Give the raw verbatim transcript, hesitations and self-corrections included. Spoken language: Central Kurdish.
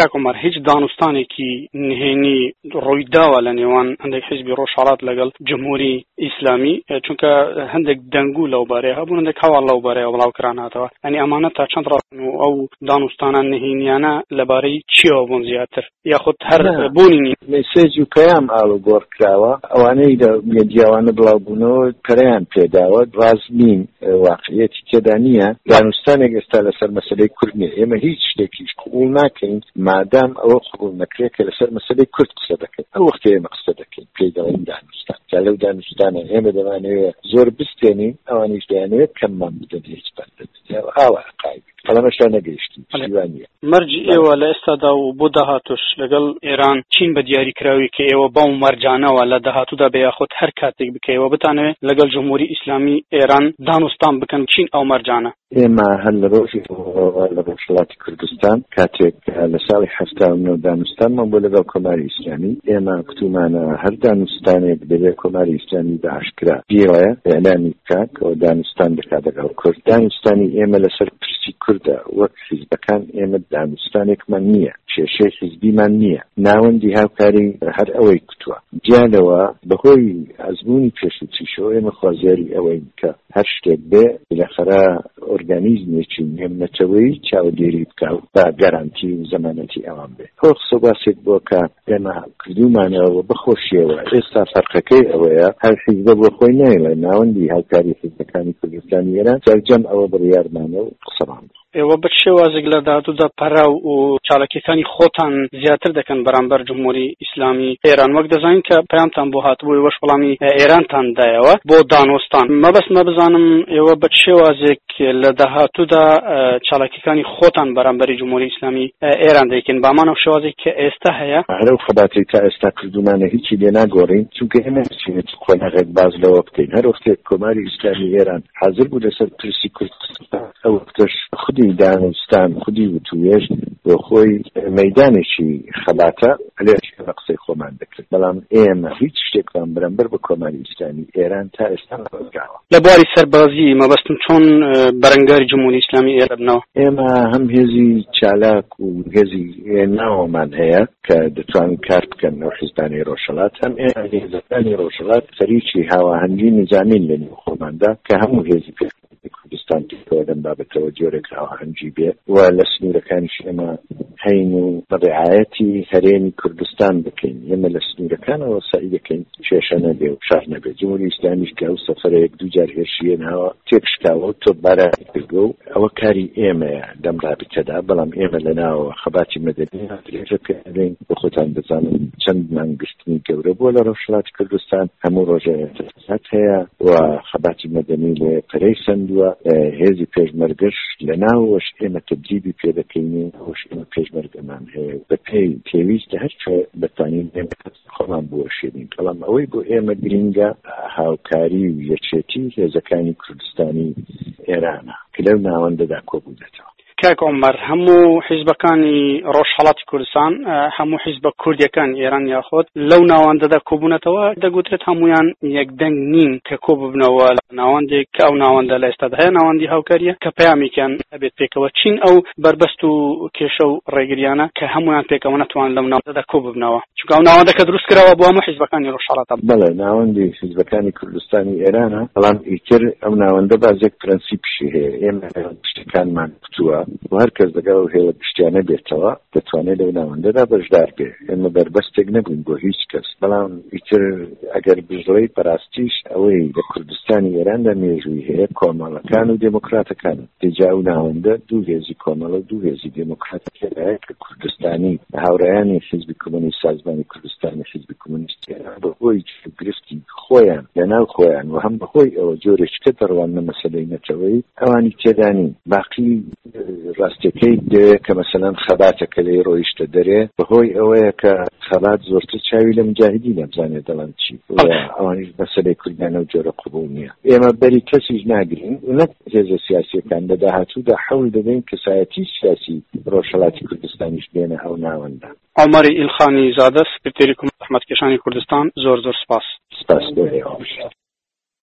کاکۆمەر هیچ دانوستانێکی نهێنی ڕوویداوە لە نێوان هەندێک حیزبی ڕۆژهەڵات لەگەڵ جمهوری ئیسلامی، چونکە هەندێک دەنگوو لەو بارەیە هەبوون، هەندێک هەواڵ لەو بارەیە بڵاوکران هاتەوە. ئەنی ئەمانە تا چەند ڕاستن و ئەو دانوستانان نهێنیانە لەبارەی چیەوە بوون زیاتر یاخود هەر بوونی مێسێج و پەیام ئاڵوگۆڕ کراوە، ئەوانەی لە مێدیاوانە بڵاوبوونەوە پەرەیان پێداوە، ڕاست نین، واقعیەتی تێدا نییە. دانوستانێک ئێستا لەسەر مەسەلەی کورد نییە. ئێمە هیچ شتێکیش قبول ناکەین مادام ئەوە قبول نەکرێت کە لەسەر مەسەلەی کورد قسە دەکەین. ئەو وەختە ئێمە قسە دەکەین، پێی دەڵێن دانوستان. جا لەو دانوستانە ئێمە دەمانەوێت زۆر بستێنین، ئەوانیش دەیانەوێت کەممان بدەن هیچ بەردەن ئاوا عقاید قەڵەمەشان نەگەیشتین شیوانیە. مەرجی ئێوە لە ئێستادا و بۆ داهاتوش لەگەڵ ئێران چین بە دیاریکراوی کە ئێوە باو مەرجانەوە لە داهاتوودا بە یاخود هەر کاتێک بکەیەوە بتانەوێت لەگەڵ جمهوری ئیسلامی ئێران دانوستان بکەن چین ئەو مەرجانە. ئێمە هەر لە ڕۆژی لە ڕۆژهەڵاتی کوردستان کاتێک لە ساڵی هەفتا و نۆ دانوستانمان بۆ لەگەڵ کۆماری ئیسلامی، ئێمە کتومانە هەر دانوستانێک دەبێت کۆماری ئیسلامی بە ئاشکرا بیڵێ ئێعلامی بکات کە دانوستان دەکات لەگەڵ کورد. دانوستانی ئێمە لەسەر پرسی کوردە وەک حیزبەکان ئێمە دانوستانێکمان نییە، کێشەی حیزبیمان نییە، ناوەندی هاوکاری هەر ئەوەی کتووە. جیانەوە بەهۆی ئەزموونی پێشوچیشەوە ئێمە خوازیاری ئەوەین کە هەر شتێک بێ لەخەرا ئۆرگانیزمێکی نێمنەتەوەی چاودێری بکە و بە گەرانتی و زەمانەتی ئەوان بێ. خۆ قسە باسێک بۆ کە ئێمە کردومانەوە بخۆشیەوە. ئێستا فەرقەکەی ئەوەیە هەر حیزبە بۆ خۆی نایڵێ ناوەندی هاوکاری حیزبەکانی کوردستانی ئێران جەرجەم ئەوە بڕیارمانە و قسەمان. ئێوە بە شێوازێک لە داهاتوودا پەرا و چالاکیەکانی خۆتان زیاتر دەکەن بەرامبەر جمهوری ئیسلامی ئێران، وەک دەزانین کە پەیامتان بۆ هاتبووی وەش وەڵامی ئێرانتان دایەوە بۆ دانوستان. مەبەست مەبزانم ئێوە بە شێوازێک لە داهاتوودا چالاکیەکانی خۆتان بەرامبەری جمهوری ئیسلامی ئێران دەیکەن بامانە شێوازێک کە ئێستا هەیە. هەرو خەباتی تا ئێستا کردومانە هیچی لێ ناگۆڕین، چونکە ئێمە چینێت خۆناغێک باز لەوە بکەین. هەر وەختێک کۆماری ئیسلامی ئێران حاضر بوو لەسەر پرسی کوردستان ئەو وەختەش خودی دانوستان خودی وتوێژ بۆ خۆی مەیدانێکی خەباتە لێرە قسەی خۆمان دەکرد. بەڵام ئێمە هیچ شتێکمان بەرامبەر بە کۆماری ئیسلامی ئێران تا ئێستا نەوەگاوە. لە بواری سەربازی مەبەستم چۆن بەرەنگاری جمهوری ئیسلامی ئێران بنەوە؟ ئێمە هەم هێزی چالاک و هێزی ناوەمان هەیە کە دەتوانن کار بکەن نەو حیزبانی ڕۆژهەڵات، هەم ئێمە هێزەکانی ڕۆژهەڵات خەریکی هاوەهەنگی نظامین لە نێو خۆماندا کە هەموو هێزی کوردستان تێکەوە دەم بابەتەوە جۆرێک هاوەهەنگی بێ و لە سنوورەکانیش ئێمە هەین و بەڕێعایەتی هەرێمی کوردستان بکەین. ئێمە لە سنوورەکانەوە سعی دەکەین کێشە نەبێ و شار نەبێ. جمهوری ئیسلامیش کە ئەو سەفەرەیەک دوو جار هێرشیێنەوە تێکشکاوە و تۆپبارانی کردووە و ئەوە کاری ئێمەیە لەم رابطەدا. بەڵام ئێمە لەناوە خەباتی مەدەنی درێژە پێدەین بۆ خۆتان بزانن چەند مانگشتنی گەورە بووە لە ڕۆژهەڵاتی کوردستان، هەموو ڕۆژە ئێتساعات هەیە و خەباتی مەدەنی لێ پەرەی سندووە. هێزی پێشمەرگەش لە ناوەش ئێمە تەبجیبی پێ دەکەین، ئەوش ئێمە پێشمەرگەمان هەیە بە پێی پێویستە هەرچە بەتوانین ئێمە خۆمان بوەشێنین. بەڵام ئەوەی بۆ ئێمە گرینگە هاوکاری و یەکێتی هێزەکانی کوردستانی ئێرانە کە لەو ناوەندەدا کۆبوو دێتەوە. کاک عومەر، هەموو حیزبەکانی ڕۆژهەڵاتی کوردستان، هەموو حیزبە کوردیەکان ئێران یاخۆت لەو ناوەندەدا کۆبوونەتەوە دەگوترێت هەمویان یەکدەنگ نین کە کۆ ببنەوە لە ناوەندێک کە ئەو ناوەندە لە ئێستادا هەیە ناوەندی هاوکاریە کە پەیامێکیان ئەبێت پێکەوە. چین ئەو بربەست و کێشە و ڕێگریانە کە هەمویان پێکەوە نەتوان لەو ناوەندەدا کۆ ببنەوە، چونکە ئەو ناوەندە کە دروست کراوە بۆ هەموو حیزبەکانی ڕۆژهەڵاتە. بەڵێ ناوەندی حیزبەکانی کوردستانی ئێرانە، بەڵام ئیتر ئەو ناوەندە بازێک پرەنسیپشی هەیە. ئێمە شتەکانمان کتووە و هەر کەس دەگەڵ هێڵە پشتیانە بێتەوە دەتوانێت لەو ناوەندەدا بەشدار بێ. ئێمە بەربەستێک نەبووین بۆ هیچ کەس. بەڵام ئیتر ئەگەر بژڵەی پەراستیش ئەوەی لە کوردستانی ئێراندا مێژووی هەیە کۆمەڵەکان و دموکراتەکان. دەجا و ناوەندە دوو هێزی کۆمەڵە و دوو هێزی دموکراتیک هەیە کە کوردستانی هاوڕێیانی حیزبی کۆمۆنیست سازمانی کوردستانی حیزبی کۆمۆنیست ئێران بەهۆی گرفتی خۆیان لەناو خۆیان و هەم بەهۆی ئەوە جۆرێککە دەڕوانە مەسەلەی نەتەوەی ئەوانی تێدانی باقی ڕاستیەکەی دەوێت کە مەسەلەن خەباتەکە لێ ڕۆیشتە دەرێ بەهۆی ئەوەیە کە خەبات زۆرتر چاوی لە مجاهدی نەبزانێت دەڵێن چی ئەوانیش مەسەلەی کوردیانە و جۆرە قبوڵ نییە. ئێمە بەری کەسیش ناگرین و نەک هێزە سیاسیەکان لە داهاتوودا حەول دەدەین کەسایەتی سیاسی ڕۆژهەڵاتی کوردستانیش بێنە ئەو ناوەندە. عومەری ئیلخانی زادە، سکرتێری کوردستانی کوردستان، زۆر زۆر سپاس. سپاس بۆ ئێوە.